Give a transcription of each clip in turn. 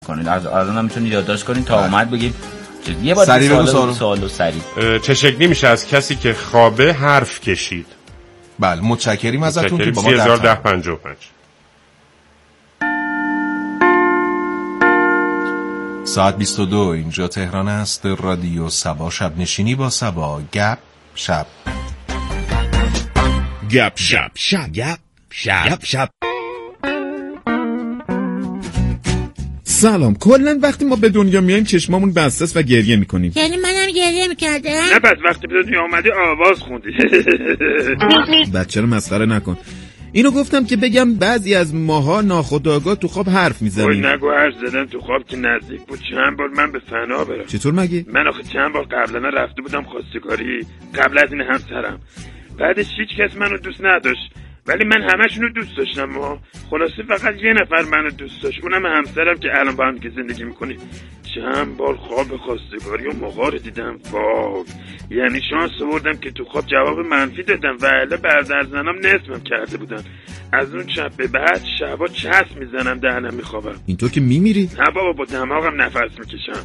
کنید. الان میتونید یادداشت کنید تا اومد بگید یه بار سوالو سریع. چه شکلی میشه از کسی که خوابه حرف کشید؟ بله متشکریم ازتون که با ما 301055. ساعت 22 اینجا تهران است. رادیو سبا، شب نشینی با سبا. گپ شب گپ شب شب گپ شب شب. سلام. کلا وقتی ما به دنیا میایم چشمامون بسته است و گریه میکنیم. یعنی منم گریه میکردم؟ نه بعد وقتی به دنیا اومدی آواز خوندی. بچه رو مسخره نکن. اینو گفتم که بگم بعضی از ماها ناخودآگاه تو خواب حرف میزنیم. وای نگو حرف زدن تو خواب که نزدیک بود چند بار من به فنا برم. چطور مگه؟ من آخه چند بار قبلا رفته بودم خواستگاری قبل از این همسرم. بعدش هیچ کس منو دوست نداشت ولی من همشونو دوست داشتم و خلاصه فقط یه نفر منو دوست داشت، اونم همسرم که الان با هم که زندگی میکنیم. چند بار خواب خواستگاری و مغار دیدم. واو، یعنی شانس آوردم که تو خواب جواب منفی دادم و الا برادر زنم نصفم کرده بودن. از اون شب به بعد شبا چسب میزنم دهنم میخوابم. اینطور که میمیری؟ نه بابا با دماغم نفس میکشم.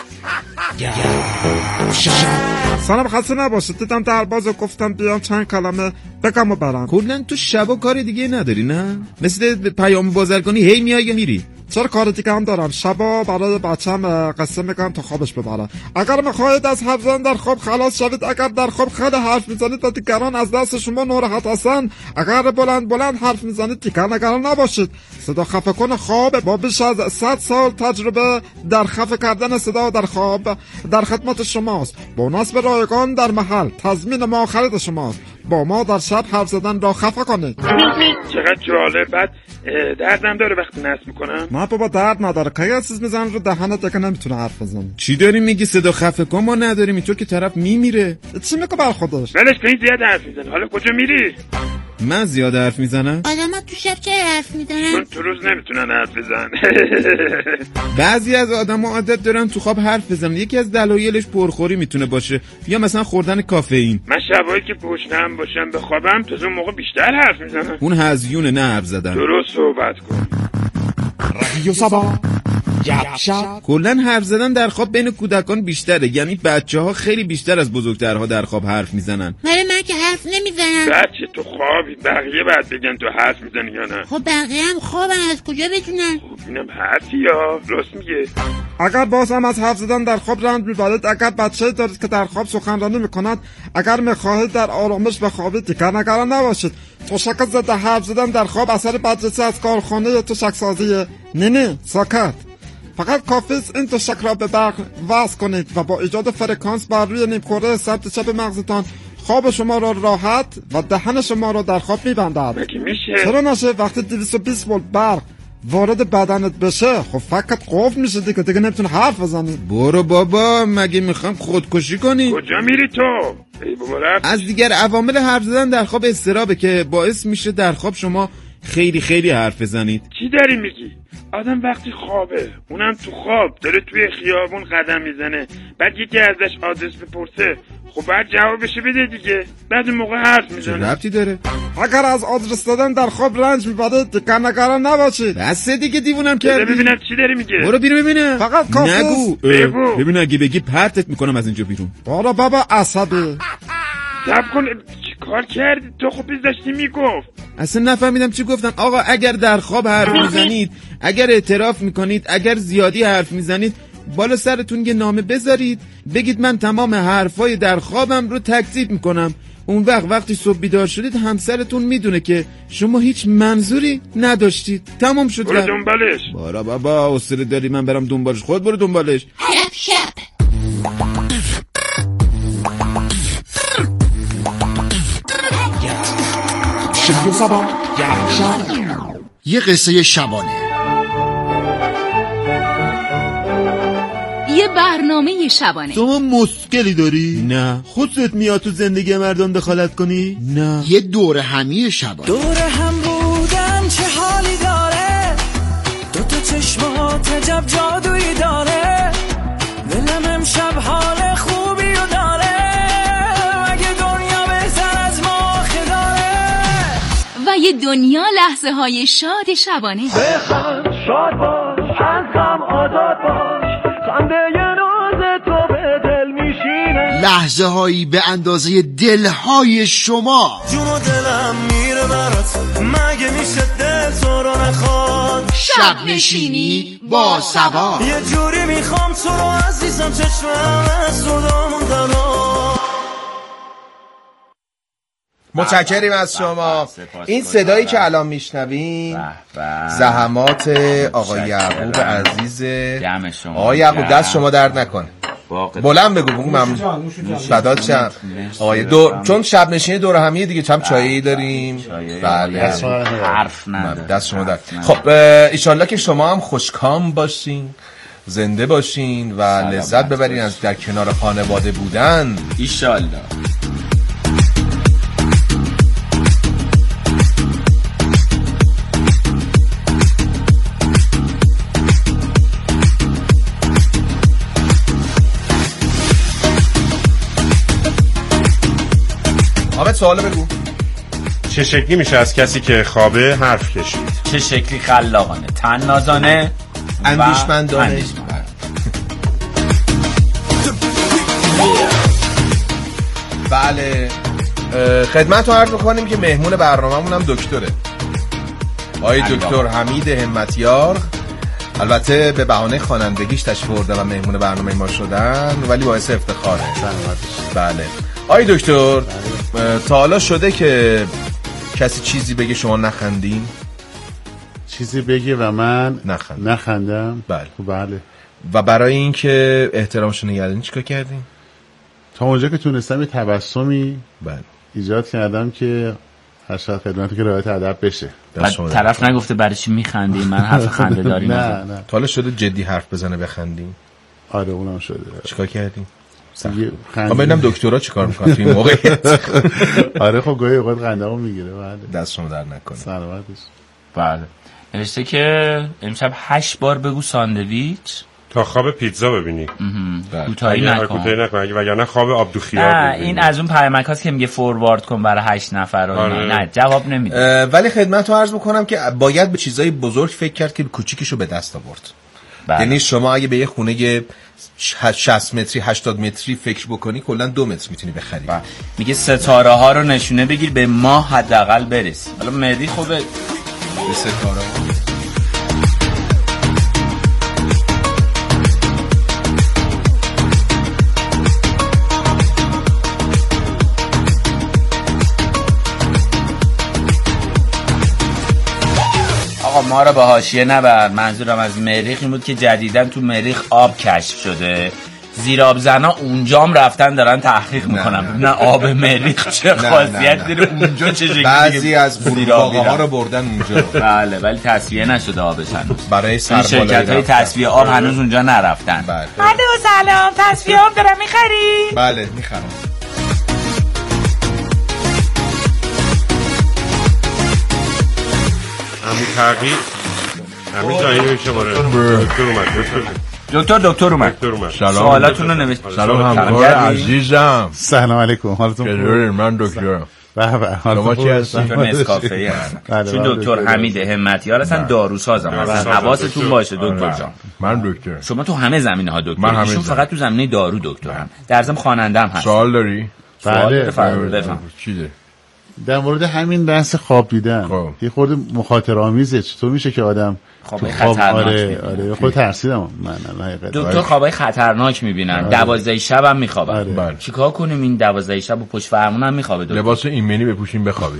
سلام، خسته نباشید. دیدم در بازو گفتم بیام چند کلمه بگم و برم. کلا تو شبا کار دیگه نداری نه؟ مثل پیام بازرگانی هی میای یا میری؟ چرا کار دیگه هم دارم. شبا برای بچم قصه میگم تا خوابش ببره. اگر میخواهید از حرف زدن در خواب خلاص شوید، اگر در خواب خیلی حرف میزنید و دیگران از دست شما ناراحت هستند، اگر بلند حرف میزنید دیگر نگران نباشید. صدا خفه کن خواب با بیش از 100 سال تجربه در خفه کردن صدا در خواب در خدمت شماست. بوناس به رایگان در محل، تضمین ما خرید شماست. با ما در شب حرف زدن را خفه کنید. چقدر جالب. بعد دردم داره وقتی نصب میکنم. نه بابا درد نداره. که چیز میزنن رو دهنت دیگه نمیتونه حرف بزنه. چی داری میگی؟ صدا خفه کن ما نداریم. اینطور که طرف میمیره. چی میگه بر خودش؟ ولش کن، زیاد حرف میزنه. حالا کجا میری؟ من زیاد حرف میزنم؟ آدم‌ها تو شب چه حرف میزنن؟ چون تو روز نمیتونن حرف بزنن. بعضی از آدم‌ها عادت دارن تو خواب حرف بزنن. یکی از دلایلش پرخوری میتونه باشه یا مثلا خوردن کافئین. من شبایی که گشنه‌ام باشم بخوابم تو اون موقع بیشتر حرف میزنم. اون هزیونه نه حرف زدن. درست صحبت کن. رادیو سبا گپ شب. کلا حرف زدن در خواب بین کودکان بیشتره، یعنی بچه‌ها خیلی بیشتر از بزرگترها در خواب حرف میزنن. من که حرف نمیزنم. بچه تو خوابی، بقیه بعد بگن تو حرف میزنی یا نه. خب بقیه هم خوابن، از کجا بدونن؟ خب اینم حرفی یا راست میگه. اگر باز هم از حرف زدن در خواب رنج میبرید، اگر بچه‌ای دارید که در خواب سخنرانی میکند، اگر میخواهید در آرامش بخوابید دیگر نگران نباشید. تشک ضد حرف زدن در خواب اثر بدرسی از کارخانه تشک سازیه. نه ساکت. فقط کافی است این تشک را به برق وصل کنید و با ایجاد فرکانس بر روی نیمکره سمت چپ مغزتان خواب شما را راحت و دهن شما را در خواب میبندد. مگه میشه؟ چرا نشه؟ وقتی 220 ولت برق وارد بدنت بشه خب فقط قفل میشه دیگه نمیتونه حرف بزنی. برو بابا، مگه میخوام خودکشی کنی؟ کجا میری تو؟ ای بابا رفت. از دیگر عوامل حرف زدن در خواب اضطرابه که باعث میشه در خواب شما خیلی حرف بزنید. چی داری میگی؟ آدم وقتی خوابه، اونم تو خواب داره توی خیابون قدم میزنه، بعد یکی ازش آدرس بپرسه، خب بعد جوابش بده دیگه، بعد اون موقع حرف میزنه. چه ربطی داره؟ اگر از آدرس دادن در خواب رنج میبرید دیگه نگران نباشید. بسه دیگه دیوونم کردی. ببینم چی داری میگه. برو بیرون ببینم. فقط کافی نگو. بگو. ببین اگه بگی پرتت میکنم از اینجا بیرون. برو بابا عصبی. صبر کن، چی کار کردی تو؟ خب داشتی میگفت. اصلا نفهمیدم چی گفتم. آقا اگر در خواب حرف میزنید، اگر اعتراف میکنید، اگر زیادی حرف میزنید، بالا سرتون یه نامه بذارید بگید من تمام حرفای در خوابم رو تکذیب میکنم. اون وقتی صبح بیدار شدید همسرتون میدونه که شما هیچ منظوری نداشتید. تمام شد. برو دنبالش. بارا بابا حوصله داری من برم دنبالش؟ خود برو دنبالش. شب یه قصه شبانه، یه برنامه شبانه. شما مشکلی داری؟ نه. خودت میاد تو زندگی مردم دخالت کنی؟ نه. یه دور همی شبانه. دور هم بودن چه حالی داره، دوتا چشمات عجب جادویی داره، دلم امشب حال خوبی رو داره، مگه دنیا بهتر از ما آخه داره. و یه دنیا لحظه های شاد شبانه. بخند شاد باش از غم راحت باش خنده ناز تو به دل میشینه لحظه هایی به اندازه دلهای شما جون و دلم میره برات مگه میشه دل تو رو نخواد شب نشینی با صبا یه جوری میخوام تو رو عزیزم چشمم از رو داموندن متشکریم از شما. این صدایی که الان میشنویم زحمات آقای یعقوب عزیز. آقای یعقوب دست شما درد نکنه. بلند بگو ممنون. فدات شم آقای چون شب نشینی دور همیه دیگه چم چایی داریم. بله حرف نداره. دست شما درد. خب ایشالله که شما هم خوشکام باشین، زنده باشین و لذت ببرین از در کنار خانواده بودن ایشالله. آمد سوال بگو. چه شکلی میشه از کسی که خوابه حرف کشید؟ چه شکلی خلاقانه، طنازانه، اندیشمندانه. بله خدمت رو عرض میکنیم که مهمون برنامه‌مون هم دکتره، آقای دکتر حمید همتیار. البته به بهانه خوانندگیش تشریف آورده و مهمون برنامه ما شدن ولی باعث افتخاره. بله آقای دکتر تا حالا شده که کسی چیزی بگه شما نخندین؟ چیزی بگه و من نخندم؟ بله. بله. و برای اینکه احترامشون نگهدارین چیکار کردین؟ تا اونجا که تونستم یه تبسمی ایجاد کردم که هر شب خدمتی که رعایت ادب بشه. طرف نگفته برای چی میخندی؟ من حرف خنده داری نه. تا حالا شده جدی حرف بزنه بخندین؟ آره اونم شده. چیکار کردین؟ خب ببینم دکترها چیکار میکنن توی این موقعیت. آره خب گاهی اوقات قندمو میگیره. بله دست شما در نکنه. سلامتش. بله نوشته که امشب 8 بار بگو ساندویچ تا خواب پیتزا ببینی. کوتاهی نکن اگه وگرنه خواب آبدوخیار ببینی. این از اون پیامک هاست که میگه فوروارد کن برای 8 نفر. نه جواب نمیده. ولی خدمت رو عرض میکنم که باید به چیزای بزرگ فکر کرد که کوچیکشو به دست آورد. یعنی شما اگه به یه خونه 60 متری 80 متری فکر بکنی کلا 2 متر میتونی بخری. میگه ستاره ها رو نشونه بگیر به ماه حداقل برسی. حالا مهدی خوبه به ستاره ها. ما رو به حاشیه نبر. منظورم از مریخ این بود که جدیدن تو مریخ آب کشف شده. زیراب زنا اونجام رفتن دارن تحقیق میکنن نه آب مریخ چه خاصیت داره اونجا چه شکلی. بعضی از بروباغه ها رو بردن اونجا. بله ولی تصفیه نشده آبش هنوز. برای شرکت های تصفیه آب هنوز اونجا نرفتن. بله سلام تصفیه آب دارم میخری؟ بله میخرم. همین تغییر همین جایی میشه باره. دکتر اومد. سوالاتون رو نوشت. سلام همکار عزیزم. سلام علیکم. حالتون خوبه؟ من دکترم. بله شما چی هستین؟ دکتر نسکافه هستن. چون دکتر حمید همتیار هستن داروسازم. حواستون باشه دکتر جان. من دکترم. شما تو همه زمینه‌ها دکتر. ایشون فقط تو زمینه دارو دکترن. در ضمن خواننده هم هست. سوال داری؟ بله بفهم. چیه؟ در مورد همین بحث خواب دیدن یه خورده مخاطره آمیزه. چطور میشه که آدم خواب خطرناک آره خود ترسیدم من حقیقتا. دکتر خوابای خطرناک میبینن. 12 شب هم میخوابن. چیکار کنیم این 12 شب و پشت فرمون هم میخوابه دکتر؟ لباس ایمنی بپوشیم بخوابی.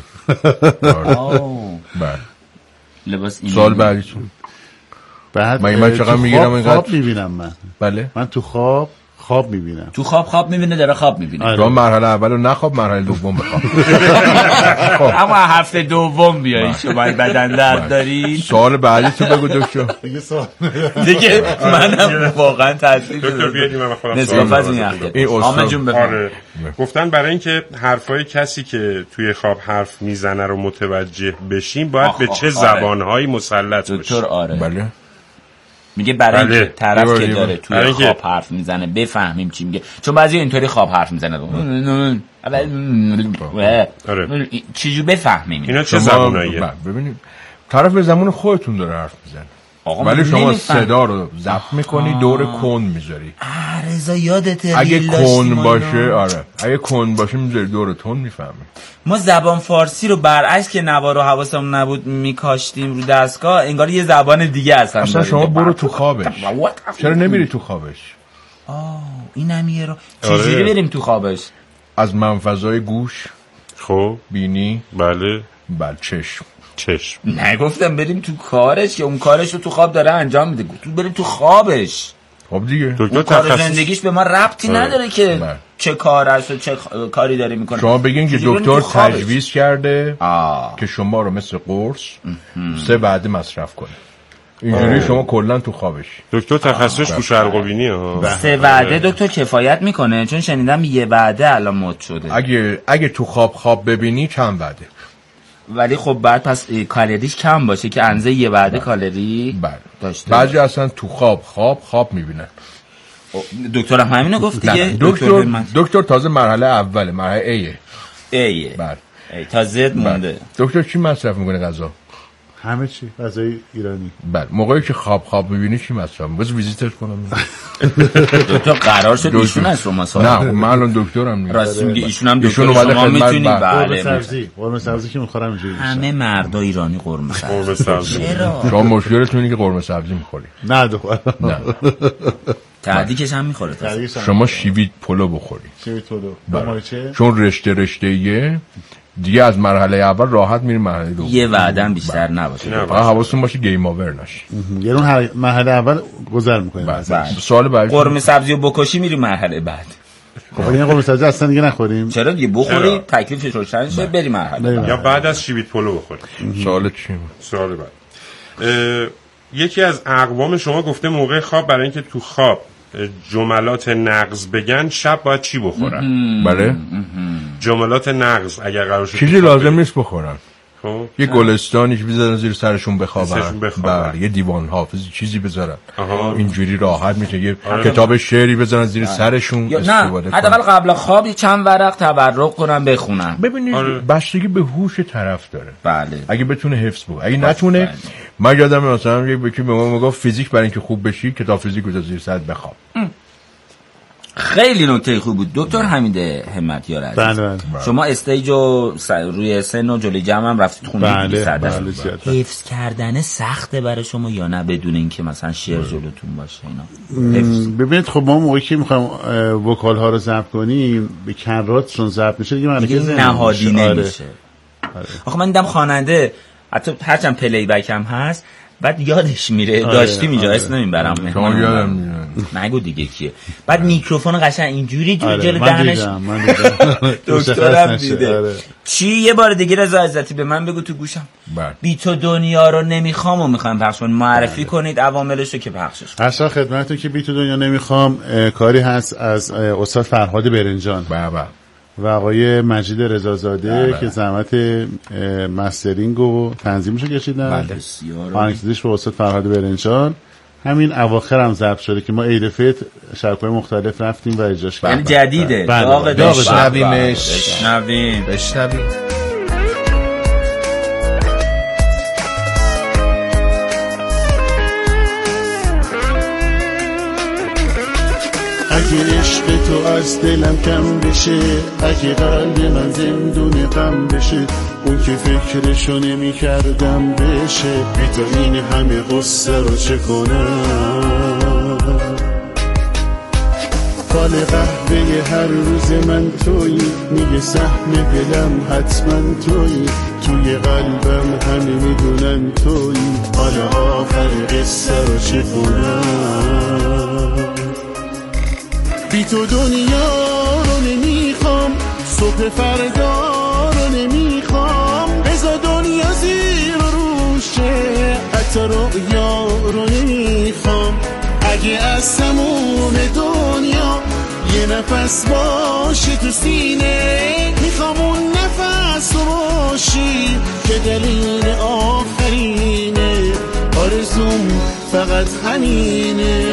بله لباس ایمنی. سوال بعدیتون. بعد من چقدر میگیرم اینقدر خواب میبینم من. بله من تو خواب میبینم. تو خواب میبینه داره خواب میبینه. تو مرحله اولو نخواب مرحله دوم بخواب. اما هفته دوم بیایی شما بدن درد داری. سوال بعدی تو بگو دکتر. دیگه منم واقعا تاثیر دکتر بیادیم من خودم نسکافه از این حامد جون بفرمایید. گفتن برای اینکه حرفای کسی که توی خواب حرف میزنه رو متوجه بشیم باید به چه زبانهایی مسلط بشیم. دکتر آره بله میگه برای اینکه طرف که داره توی خواب حرف میزنه بفهمیم چی میگه. چون بعضی اینطوری خواب حرف میزنه چیزو بفهمیم. اینا چه زبوناییه؟ ببینید طرف به زبون خودتون داره حرف میزنه. ولی شما صدا رو ضبط میکنی دور کن میذاری. رضا یادته اگه کن باشه اگه کن باشه میذاری دور تون میفهمی. ما زبان فارسی رو برعکس که نوار و حواسمون نبود میکاشتیم رو دستگاه، انگار یه زبان دیگه اصلا شما برو تو خوابش. چرا نمیری تو خوابش؟ اینم یه رو چجوری بریم تو خوابش؟ از منفذهای گوش، خب بینی، بله چشم. نگفتم بریم تو کارش که اون کارش رو تو خواب داره انجام میده، تو بریم تو خوابش. خب دیگه اون کار زندگیش به ما ربطی نداره که چه کار است و چه کاری داره میکنه. شما بگین که دکتر تجویز کرده که شما رو مثل قرص 3 وعده مصرف کنه، اینجوری شما کلا تو خوابش. دکتر تخصصش بوشهرقوینیه 3 وعده دکتر کفایت میکنه؟ چون شنیدم یه وعده الان مد شده. اگه تو خواب ببینی چند وعده، ولی خب بعد پس کالریش کم باشه که اندازه یه وعده کالری داشته. بعضی اصلا تو خواب میبینن. دکترم همینو گفت دیگه. دکتر تازه مرحله اوله، مرحله ایه. بله تا زد مونده. دکتر چی مصرف میکنه غذا؟ همه چی غذای ایرانی. بله موقعی که خواب میبینی چی مصرف میکنی؟ بس ویزیتش کنم. دکتر قرار شد ایشون از شما سوال. نه من الان دکترم نیست. راستی میگه ایشون هم دکتر شما میتونید. بله قرمه سبزی که میخورم اینجوری. همه مردا ایرانی قرمه سبزی. چرا؟ شما مشکلتون اینه که قرمه سبزی میخوری. نه دختر. نه. تعدیکش هم میخوره. شما شیوید پلو بخوری. شیوید پلو. چون رشته دیگه از مرحله اول راحت میریم مرحله دوم. یه وعده بیشتر نباشه. فقط حواستون باشه گیم آور نشه. یه اون مرحله اول گذر میکنیم. سوال بعدی قرمه سبزی و بکشی میریم مرحله بعد. خب این قرمه سبزی اصلا دیگه نخوریم. چرا دیگه بخوری تکلیفش روشن شه بریم مرحله یا بعد از شیوید پلو بخوریم. سوال چی؟ سوال بعد. یکی از اقوام شما گفته موقع خواب برای اینکه تو خواب جملات نقض بگن شب باید چی بخورن؟ بله جملات نقض اگر قرار شد چیزی لازم نیست بخورن. خب یه گلستانیش بذارن زیر سرشون بخوابن. بله یه دیوان حافظی چیزی بذارن. اینجوری راحت میشه. یه کتاب شعری بذارن زیر سرشون استفاده کنن. حداقل قبل خواب چند ورق تبرک کنن بخونن. ببینید بستگی به هوش طرف داره. بله اگه بتونه حفظ کنه، اگه نتونه من یادم مثلا یکی به ما میگفت فیزیک برای اینکه خوب بشی کتاب فیزیک رو زیر سرت بخواب. خیلی نکته خوب بود دکتر حمید همتیار عزیز. بله. شما استیجو روی سن و جلوی جمع هم رفتید خوندید. بله. حفظ کردن سخته برای شما یا نه بدون اینکه مثلا شعر جلوتون باشه اینا؟ ببینید خب ما موقعی که میخوایم وکال ها رو ضبط کنیم به کراتشون ضبط میشه دیگه نهادی نمیشه. آخه من دیدم خواننده حتی هرچند پلی بک هم هست بعد یادش میره داشتیم اینجا اسم نمیبرم شما یادم میره نگو دیگه کیه. بعد میکروفون قشنگ اینجوری جلو دهنش. من دکترم دیده. چی یه بار دیگه رضا عزتی به من بگو تو گوشم. بی تو دنیا رو نمیخوام و میخوام پخش کنم. معرفی کنید عواملشو که پخشش کنم. اصلا خدمتتون که بی تو دنیا نمیخوام کاری هست از استاد فرهاد برنجان و آقای مجید رضازاده که زحمت مسترینگ و تنظیمشو کشیدن. آهنگسازیش به استاد فرهاد برنجان. همین اواخر هم ضبط شده که ما عید فطر شبکه‌های مختلف رفتیم و اجراش کردیم. یعنی جدیده. بشنویم. اگه عشق تو از دلم کم بشه، اگه قلب من زندون غم بشه، اون که فکرشو نمی کردم بشه، بی تو این همه قصه رو چه کنم؟ فال قهوه هر روز من تویی، میگه سهم دلم حتما تویی، توی قلبم همه میدونن تویی، حالا آخر قصه رو چه کنم؟ بی تو دنیا رو نمیخوام، صبح فردا رو نمیخوام، بذار دنیا زیر روشه، حتی رویا رو نمیخوام. اگه از تموم دنیا یه نفس باشه تو سینه، میخوام اون نفس رو باشی که دلیل آخرینه، آرزوم فقط همینه.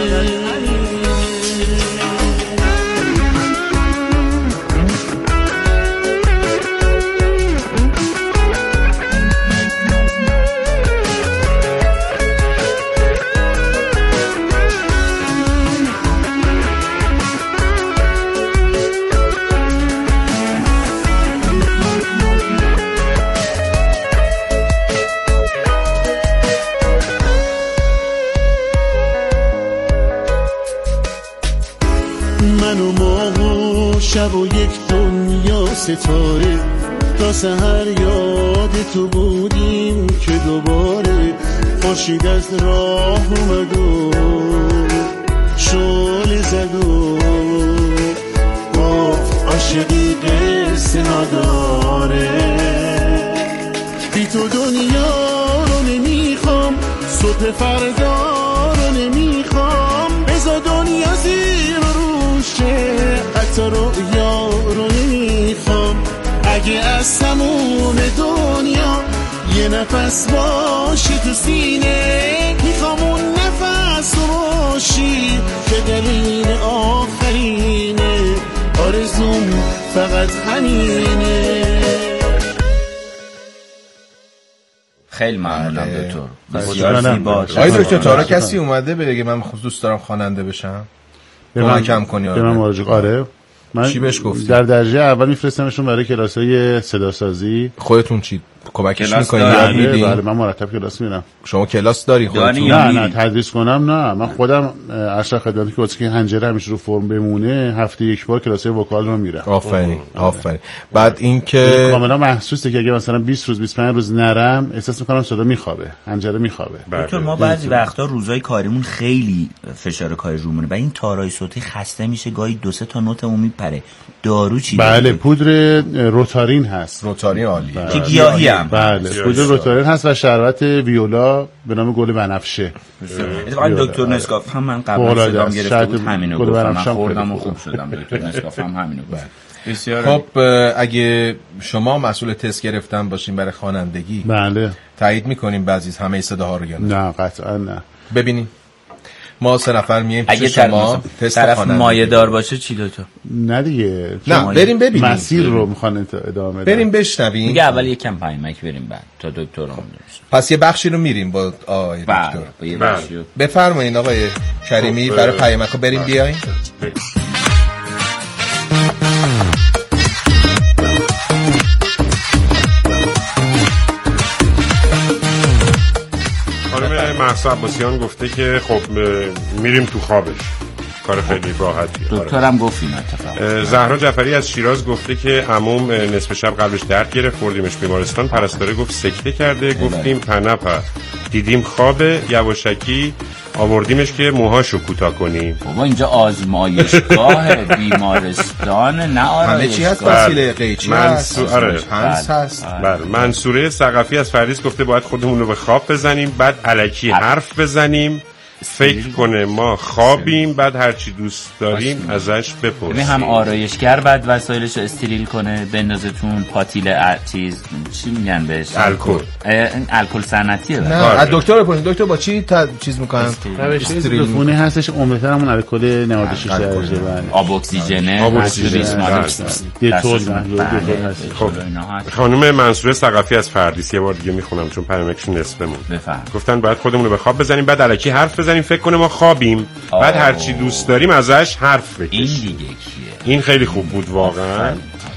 من و ماه و شب و یک دنیا ستاره، تا سحر یاد تو بودیم که دوباره خورشید از راه اومد و شعله زد و گفت عاشقی قصه نداره. بی تو دنیا رو نمیخوام، صبح فردا رو نمیخوام، بذار دنیا زیر روشه، حتی رویا رو نمیخوام. اگه از تموم دنیا یه نفس باشی تو سینه، میخوام اون نفس رو باشی که دلیل آخرینه، آرزوم فقط همینه. خیلی ممنونم دکتر. بسیار زیبا. آقای دکتر تارا کسی اومده بگه من دوست دارم خواننده بشم؟ کمکم کنی؟ به من مراجعه. آره من چی بهش گفتی؟ در درجه اول میفرستمشون برای کلاسای صدا سازی. خودتون چی کمکش میکنید؟ بله من مرتب کلاس میرم. شما کلاس داری خودتون؟ نه تدریس کنم نه، من خودم اشرا خدمتی که واسه هنجره همیشه رو فرم بمونه هفته یک بار کلاسای وکال رو میرم. آفرین. بعد این که کاملا محسوسه که اگه مثلا 20 روز 25 روز نرم احساس میکنم صدا میخوابه، هنجره میخوابه. دکتر ما بعضی وقتا روزای کاریمون خیلی فشار کاری رومونه و این تارای صوتی خسته میشه، گاهی 2-3 تا نوتمون میپره. دارو چی؟ بله پودر روتارین هست. روتارین عالی. که گیاهی هم. بله پودر روتارین هست و شربت ویولا به نام گل بنفشه. اتفاقا دکتر نسکاف هم من قبلا صدام گرفته بود همینو گفت، من خوردم و خوب شدم. دکتر نسکاف هم همینو گفت. بسیار. خب اگه شما مسئول تست گرفتن باشین برای خوانندگی، بله تایید میکنیم بعضی همه صداها رو یا نه؟ قطعا نه. ببینیم ما 3 نفر میایم اگه شما تست طرف مایه دار باشه چی دکتر؟ نه دیگه، نه بریم ببینیم مسیر رو میخوان ادامه بدن. بریم بشنویم. میگه اول یکم پیامک بریم بعد تا دکتر رو پس یه بخشی رو میریم با آقای دکتر. بفرمایید آقای کریمی برای پیامک رو بریم بیاین. مهسا عباسیان گفته که خب میریم تو خوابش، کار خیلی راحتیه. دکترم گفت این اتفاق. زهرا جعفری از شیراز گفته که عموم نصف شب قلبش درد گرفت، بردیمش بیمارستان، پرستاره گفت سکته کرده، گفتیم پنپا، دیدیم خوابه، یواشکی آوردیمش که موهاشو کوتاه کنیم. بابا اینجا آزمایشگاه بیمارستان نه آرایشگاه. همه چی هست، وسیله قیچی هست، پنس هست. بله. منصوره ثقفی از فردیس گفته باید خودمون رو به خواب بزنیم، بعد الکی حرف بزنیم، فکر کنه ما خوابیم، بعد هرچی دوست داریم ازش بپرسیم. هم آرایشگر بعد وسایلش رو استریل کنه، بندازتون پاتیل چیز چی میگن بهش؟ الکل صنعتیه. نه از دکتر بپرسید دکتر با چی چیز میکنن؟ استریل خونه هستش، عمرتر همون الکل 96 درجه. آب اکسیژنه، دیتول. خب خانم منصوره ثقفی از فردیس یه بار دیگه میخونم چون پیامکشون نصفمون. گفتن باید خودمون رو به خواب بزنیم، بعد الکی حرف بزنیم، فکر کنه ما خوابیم، بعد هرچی دوست داریم ازش حرف بکشیم. این دیگه کیه؟ این خیلی خوب بود واقعا.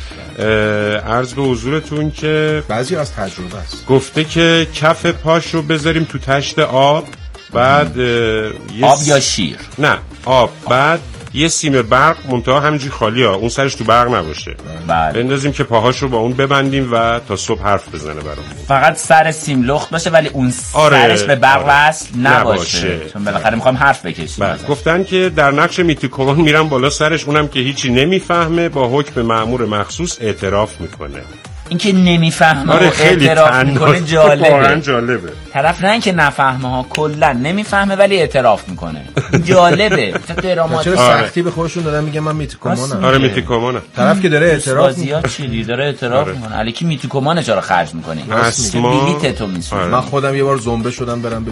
عرض به حضورتون که بعضی از تجربه است. گفته که کف پاش رو بذاریم تو تشت آب، بعد آب یا شیر؟ نه آب، بعد یه سیم برق منتها همینجوری خالی ها، اون سرش تو برق نباشه، بندازیم که پاهاش رو با اون ببندیم و تا صبح حرف بزنه برامون. فقط سر سیم لخت باشه ولی اون سرش به برق وصل نباشه، چون بالاخره میخوایم حرف بکشیم. گفتن که در نقش میتیکومان میرم بالا سرش، اونم که هیچی نمیفهمه با حکم مأمور مخصوص اعتراف میکنه. این که نمیفهمه و اعتراف میکنه جالبه. طرف نه اینکه نفهمه ها، کلا نمیفهمه ولی اعتراف میکنه. جالبه. چرا سختی به خودشون دادن میگن من میتیکومانم؟ آره میتیکومانم. طرف که داره اعتراف میکنه چی داره اعتراف میکنه. الکی میتیکومانه چرا خرج میکنی؟ بلیط تو میسوزه. من خودم یه بار زنبه شدم برم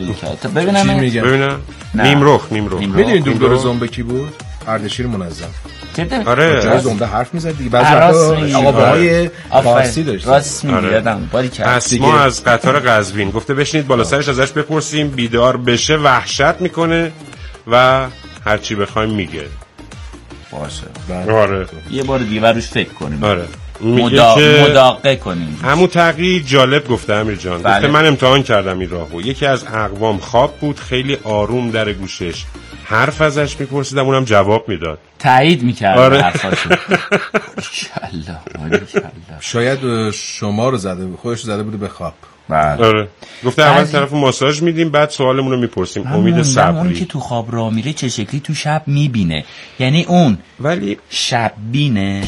ببینم. نیمرخ. میدونید دکتر زنبه کی بود؟ اردشیر منظم. آره جای زنده حرف میزد دیگه. بعضی آقاهای فارسی داشت. راست میگی یادم باری کرد. اسما از قطار قزوین گفته بشینید بالا سرش ازش بپرسیم، بیدار بشه وحشت میکنه و هرچی بخوایم میگه. باشه. آره یه بار دیگه روش فکر کنیم. آره مداقه کنیم. همون تقی جالب گفته امیر جان. گفته من امتحان کردم این راهو. یکی از اقوام خواب بود، خیلی آروم در گوشش حرف ازش میپرسیدم، اونم جواب میداد، تایید میکرد. آره. حرفاشو. شاید شما رو زده، خودش زده بوده به خواب. آره. گفته اول طرف ماساژ میدیم بعد سوالمون رو میپرسیم. امید صبری. اون که تو خواب راه میره چه شکلی تو شب میبینه، یعنی اون ولی شب بینه.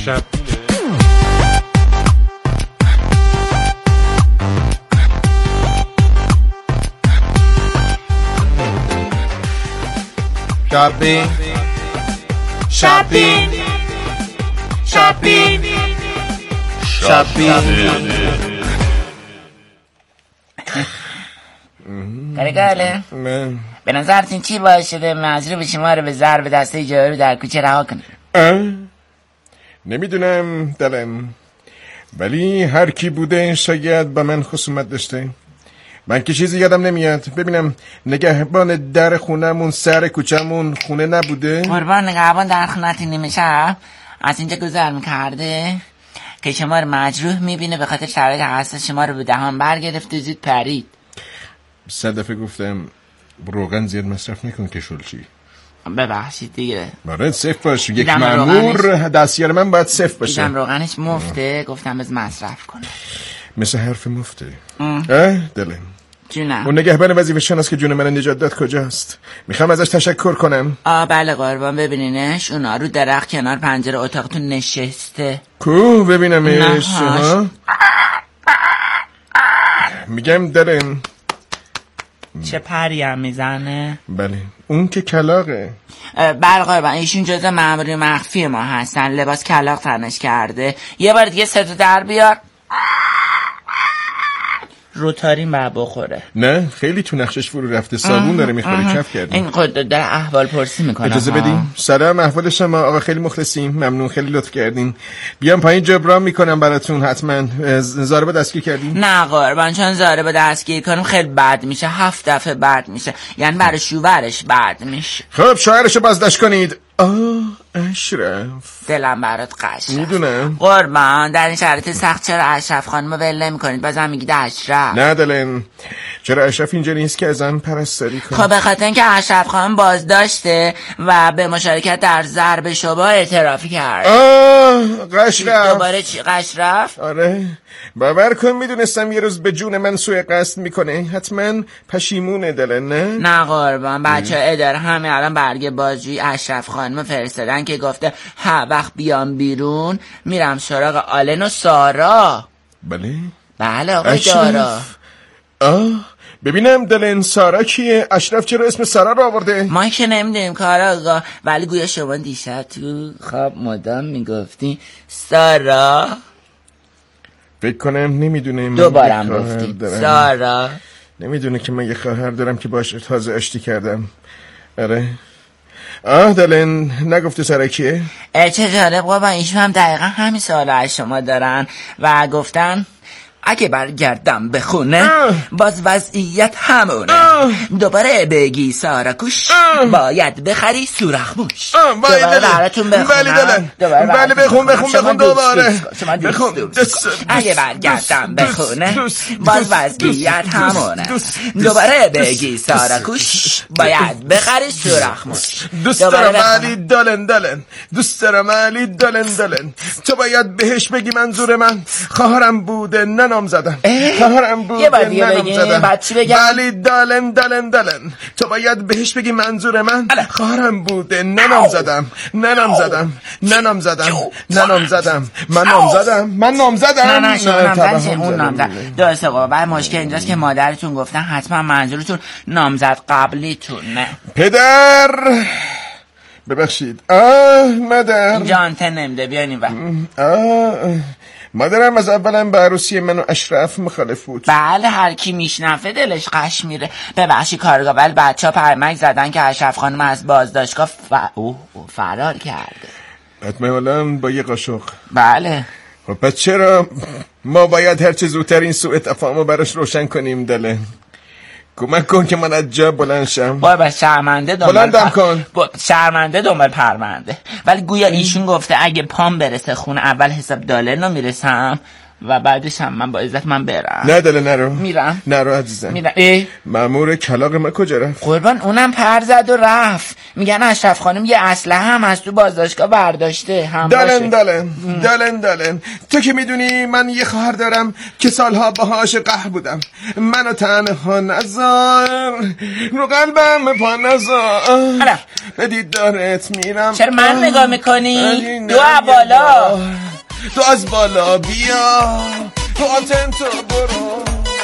کارگاله به نظرتون چی باعث شده مجروح شما رو به ضرب دسته جارو در کوچه رها کنه؟ نمیدونم دلم، ولی هر کی بوده شاید با من خصومت داشته. من که چیزی یادم نمیاد. ببینم نگهبان در خونمون سر کوچمون خونه نبوده؟ قربان نگهبان در خونتی نمیشه از اینجا گذر میکرده که شما رو مجروح میبینه، به خاطر شرایط حساس شما رو به دهان برگرفت و زود پرید. 100 دفعه گفتم روغن زیاد مصرف نکن که شلچی. ببخشید دیگه. برای صفر باش. یک مأمور دستیار من باید صفر باشه. دیدم روغنش مفته، گفتم از مصرف کنه. مثل حرف مفته. دلم جونم. اون نگهبان وظیفه شناس که جون من نجات داد کجاست؟ میخوام ازش تشکر کنم. بله قربان، ببینینش اونا رو درخت کنار پنجره اتاقتون نشسته. کو ببینمش؟ میگم دلم چه پری هم میزنه؟ بله اون که کلاغه. بله قربان، ایشون جزء مأموری مخفی ما هستن، لباس کلاغ تنش کرده. یه بار دیگه صدا در بیار. روتارین باید بخوره. نه خیلی تو نقشش فرو رفته، صابون داره میخوره. کف کردیم. این خود در احوال پرسی میکنه. اجازه بدیم. سلام، احوال شما آقا؟ خیلی مخلصیم، ممنون، خیلی لطف کردین. بیام پایین جبران میکنم براتون. حتما ضارب دستگیر کردین؟ نه قربان، چون ضارب دستگیر کنم خیلی بد میشه، 7 دفعه بد میشه، یعنی برای شوهرش بد میشه. خب شوهرشو بازداشت کنید. اشرف دلم برات قش میدونم قربان، در این شرایط سخت چرا اشرف خانمو ول نمی‌کنید؟ بازم میگید اشرف. نه دلم، چرا اشرف اینجا نیست که ازم پرستاری کنه؟ خب به خاطر اینکه اشرف خانم بازداشته و به مشارکت در ضرب شبا اعتراف کرد. قشرف. دوباره چی قشرف؟ آره باور کن میدونستم یه روز به جون من سوء قصد میکنه، حتما پشیمونه دلن. نه قربان، بچه اداره همه الان برگ بازجویی اشرف خانم فرستادن که گفته ها وقت بیام بیرون میرم سراغ آلن و سارا. بله آقای دارا. ببینم دلن، سارا کیه؟ اشرف چرا اسم سارا رو آورده؟ ما که نمیدونیم کارا آقا، ولی گویا شما دیشب تو خواب مدام میگفتی سارا. فکر کنم نمیدونه. دوبارم گفتی سارا. نمیدونه که من یه خواهر دارم که باش تازه آشتی کردم. آره دلن، نگفته سارا کیه؟ چه جالب بابا، ایشون هم دقیقا همین سوالا از شما دارن و گفتن اگه برگردم به خونه باز وضعیت همونه. دوباره بگی سارا کوش باید بخری سوراخموش. دوباره براتون بخونم. بله بخون دوباره بخون. اگه برگردم به خونه باز وضعیت همونه. دوباره بگی سارا کوش باید بخری سوراخموش. دوست دارم علی دلن، دوست دارم علی دلن. تو باید بهش بگی منظور من خواهرم بوده ننام زدم. خواهرم بوده ننام زدم. بعد چی بگم؟ علی دلن تو باید بهش بگی منظور من خواهرم بوده ننام زدم. من نام زدم. نه شما اون نامزد. درسته بابا، بعد مشکل اینجاست که مادرتون گفتن حتما منظورتون نامزد قبلیتونه. پدر ببخشید. مادر اینجا آنتن نمیده، بیاین مادرم از اولم به عروسی من و اشرف مخالف بود. بله هر کی میشنفه دلش قش میره. ببخشید کارگاه، ولی بچه‌ها پرمک زدن که اشرف خانم از بازداشتگاه فرار کرده. احتمالاً با یه قاشق. بله. خب پس چرا ما باید هر چه زودتر این سوء تفاهمو براش روشن کنیم دله؟ کمک کن که من از جا بلند شم. بابا شرمنده دنبال بلندم کن. شرمنده دنبال پرمنده. ولی گویا ایشون گفته اگه پام برسه خونه اول حساب دالر میرسم و بعدش هم من با عزت من برم. نه داله نرو. میرم. نرو عزیزم. میرم. مأمور کلاغ ما کجا رفت؟ قربان اونم پر زد و رفت. میگن اشرف خانم یه اسلحه هم از تو بازداشتگاه برداشته. هم دالن تو که میدونی من یه خواهر دارم که سالها باهاش قهر بودم. منو تنها نذار رو قلبم پا نذار. به دیدارت میرم. چرا من نگاه میکنی؟ دو بالا. تو از بالا بیا تو آنتن تو برو.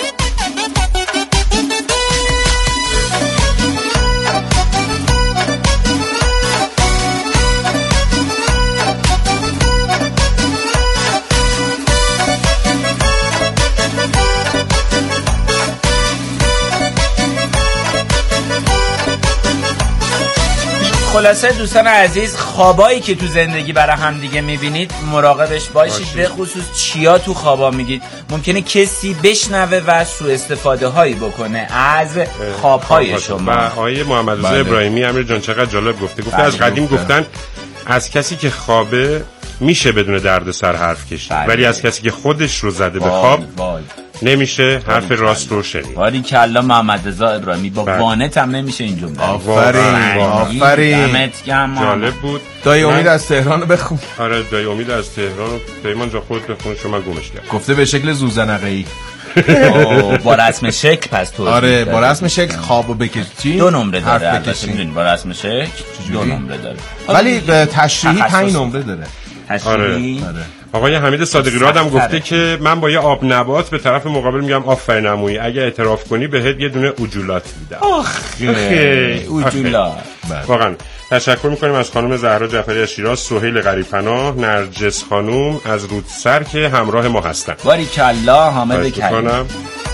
خلاصه دوستان عزیز، خوابایی که تو زندگی برای هم دیگه میبینید مراقبش باشید، به خصوص چیا تو خوابا میگید. ممکنه کسی بشنوه و سوء استفاده هایی بکنه از خوابهای شما. و آقای محمد رضا ابراهیمی امیر جان چقدر جالب گفته از قدیم گفتن از کسی که خوابه میشه بدون دردسر حرف کشید، ولی از کسی که خودش رو زده به خواب نمیشه حرف راست رو شنید. باری کلا محمد رضا ابراهیمی با وانت هم نمیشه این جمله. آفرین جالب بود. دایی امید از تهران رو بخون. آره دایی امید از تهران. پیمان جا خود بخون شما گمش کرد. گفته به شکل زوزنقه‌ای. با رسم شکل پس تو. آره با رسم شکل خوابو بکشی. 2 نمره داره. البته میدونی با رسم شکل 2 نمره داره. ولی به تشریحی 5 نمره داره. آره. آقای حمید صادقی راد هم گفته که من با یه آب نبات به طرف مقابل میگم آفرین عمویی، اگه اعتراف کنی بهت یه دونه اوجولات میدم. اوجولات. واقعا تشکر میکنیم از خانم زهرا جعفری از شیراز، سهیل غریب‌پناه، نرجس خانم از رودسر که همراه ما هستن. باریکالله حامد کریم.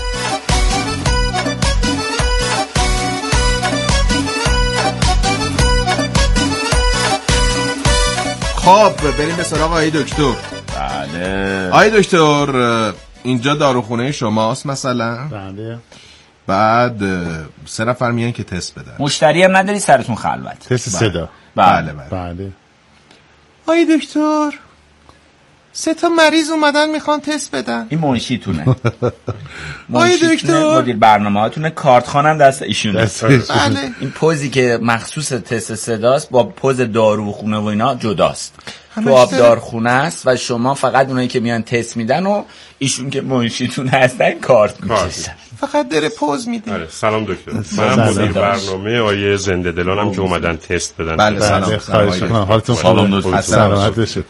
خب بریم به سراغ آقای دکتر. بله آقای دکتر اینجا داروخونه شماست مثلا؟ بله. بعد 3 نفر میان که تست بدن. مشتری هم نداری سرتون خلوت؟ تست صدا. بله. آقای دکتر 3 مریض اومدن میخوان تست بدن. این منشیتونه. آقای دکتر مدیر برنامه‌هاتونه، کارت خوانم دست ایشونه. بله. این پوزی که مخصوص تست صداست با پوز داروخونه و اینا جداست. تو آبدارخونه است و شما فقط اونایی که میان تست میدن و ایشون که منشیتون هستن کارت میکشن. فقط داره پوز میده. آره سلام دکتر. من مدیر برنامه آیه زنده دلانم که اومدن تست بدن. بله سلام. خواهش می‌کنم. حالتون خوبه؟ سلامت باشید.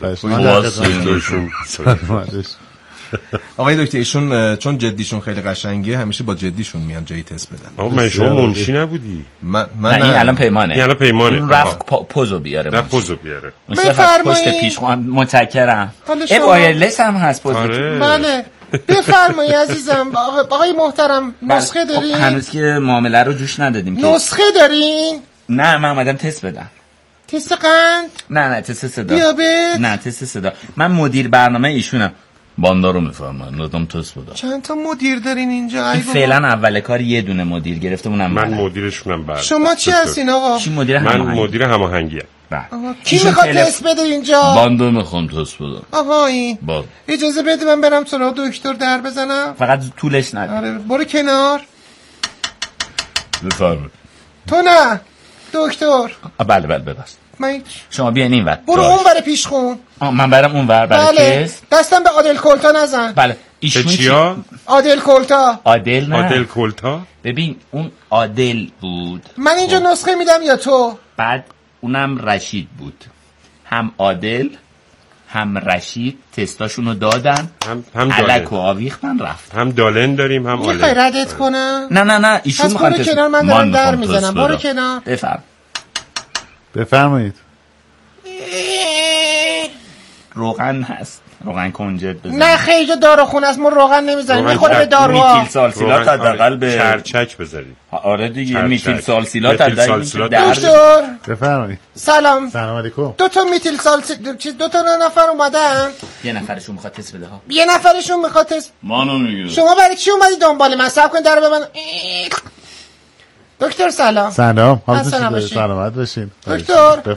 آقای دکتر ایشون چون جدیشون خیلی قشنگه همیشه با جدیشون میان جایی تست بدن. من شما منشی نبودی؟ من این الان پیمانه. این الان پیمانه. این رفت پوزو بیاره. نه پوزو بیاره. پشت پیش متشکرم. وایرلس هم هست پوز. بله. بفرمایید عزیزم. آقای محترم نسخه دارین؟ هنوز که معامله رو جوش ندادیم. نسخه دارین؟ نه من اومدم تست بدم. تست قند؟ نه تست صدا. دیابت؟ نه تست صدا. من مدیر برنامه ایشونم. باندارو میفهمن لازم تست بدم. چند تا مدیر دارین اینجا؟ این فعلا اول کار یه دونه مدیر گرفتمونم. من مدیرشونم. بعد شما چی هستین آقا؟ من مدیر هماهنگیه. کی میخواد تست بده اینجا؟ باندو میخوام تست بدم. آها این اجازه بده من برم سراغ دکتر در بزنم. فقط طولش نده. آره برو کنار. بفرمایید. تو نه دکتر. بله ببخشید. من شما بیاین اینور. برو اونور پیشخون. من برم اونور. بله دستم به عادل کلتا نزن. بله ایشون چیا؟ عادل کلتا. عادل نه. عادل کلتا. ببین اون عادل بود. من اینجا نسخه میدم یا تو؟ بعد اونم رشید بود. هم عادل هم رشید تستاشونو دادن، هم علک و آویختن رفت. هم دالن داریم هم آلن. میخوای ردت کنم؟ نه ایشون میخوان برو کنار من دارم در میزنم. برو کنار. بفرمایید. روغن هست، روغن کنجد بزن. نه خیلی داروخونه است، ما روغن نمیزنیم، میخوره به داروها. میتیل سالسیلات حداقل به چرچک بذارید. آره دیگه میتیل سالسیلات دکتر بفرمایید. سلام علیکم. 2 تا میتیل سالسیلات 2 تا نفر اومدن. یه نفرشون میخواد تست بده ها. یه نفرشون میخواد تست. مانو میگه شما برای چی اومدی دنبال من؟ صبر کن درو ببند. دکتر سلام. سلام. حالتون چطوره؟ سلامت باشین. دکتر